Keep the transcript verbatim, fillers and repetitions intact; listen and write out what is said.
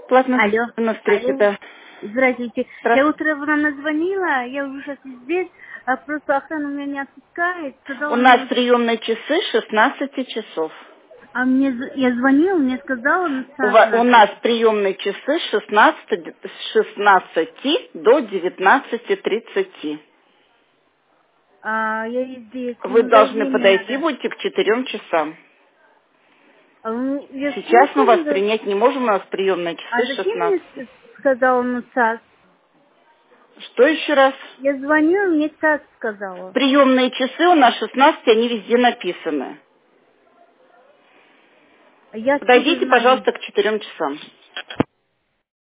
Платно Алло. на встрече, Алло. да. Здравствуйте. Я Здравствуйте. утром вам назвонила, я уже сейчас здесь, а просто охрана меня не отпускает. У Сказала нас мне, приемные часы с шестнадцати часов. а мне, з- я звонила, мне сказала на У, час ва- у надо. нас приемные часы с шестнадцати, с шестнадцати до девятнадцати тридцати. А я и здесь, в Вы должны магазине подойти надо. будете к четырем часам. А вы- я Сейчас мы вас слушаю, принять не можем, у нас приемные а часы с зачем мне шестнадцати. с- сказала на час? Что еще раз? Я звонила, мне час сказала. Приемные часы у нас шестнадцать, они везде написаны. А я откуда Подойдите, знаю? пожалуйста, к четырем часам.